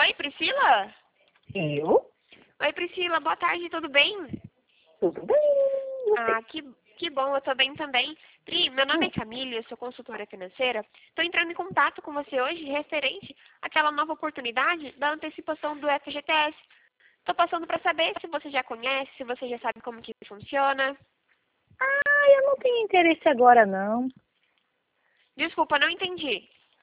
Oi, Priscila? Eu? Oi, Priscila, boa tarde, tudo bem? Tudo bem. Ah, que bom, eu tô bem também. Pri, meu nome é Camila, eu sou consultora financeira. Estou entrando em contato com você hoje referente àquela nova oportunidade da antecipação do FGTS. Estou passando para saber se você já conhece, se você já sabe como que funciona. Eu não tenho interesse agora, não. Desculpa, não entendi.